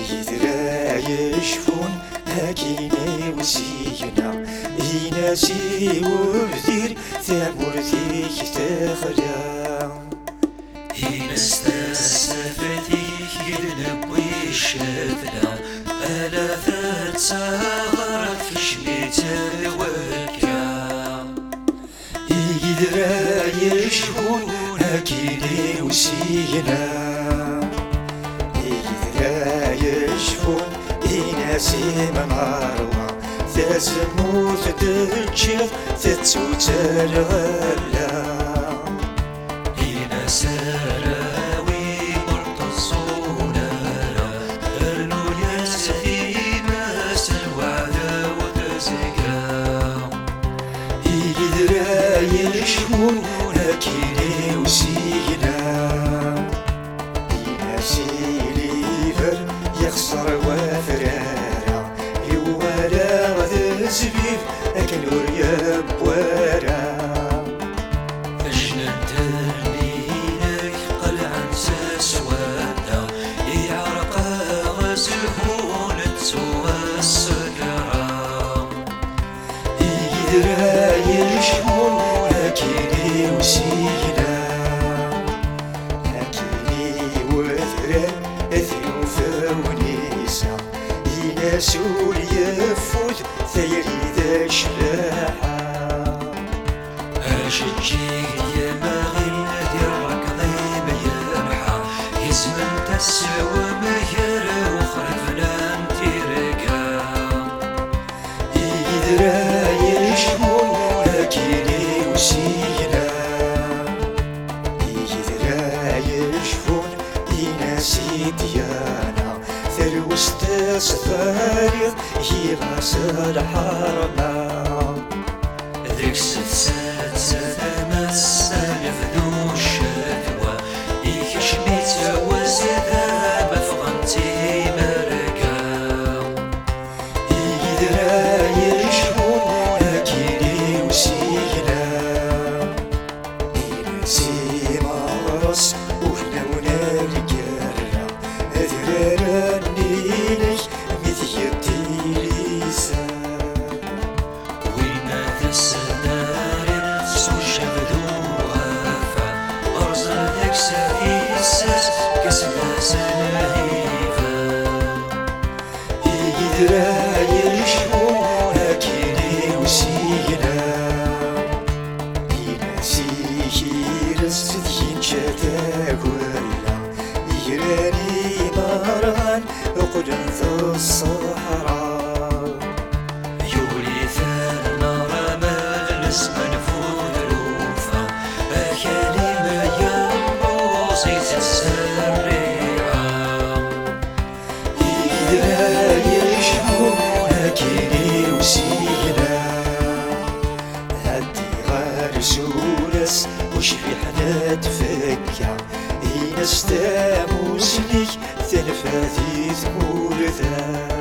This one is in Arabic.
يدرى يشفون هاكيني وسينا يناسي وبذير ثامرتي تخرى ينستسفتيك يدنب ويشفنا ألفت سهرك في شميت الوكا يدرى يشفون هاكيني وسينا يدرى يشفون يناسي مماروا تزموت تجيض تتسوت الغلا سراوي مرتصونا أرنو يسفي ماس الوعد وتزكا يدرى يشمون هاكيني وسينا يناسي ليفر يخسر وفرارا يوالا غد زبيب أكنور يبوارا يدرى يشمون هاكيني وسينا هاكيني وذرى ثيوف ونيسا يناسو يفوت ثيري ذا شلاحا أشجيك يا مغير ديرك ضيب يرحى يزمن تسوى مهر وخرفنا انترقا يدرى يشمون هاكيني وسينا يدرى يشفون يناسي ديانا ثروست صفاريض يغاس الحرمة ذيك ستسات ستمس الفدو الشدوى يكشميت وزيدا مفغنتي مرقا يدرى يشمون هاكيني وسينا ينسي مغرس وحنا ونالقارا أذرارا نيلك مثل التيليسا وين تسدار سوش بدوها أرزل ذاك سفيسس كسلاس الهيفا يدرى يشمون هاكيني وسينا يناسي يرس ينشتا كولا يراني مهران وقدن ذو الصحراء يولي ثانا رمال نسمن فود الوفا أكلمة ينبوزي تسريعا يدرى يشمون هاكيني وسينا هدي غار سولس وش في حنا تفكا ينستاموس ليك تنفاذي ثمور ذا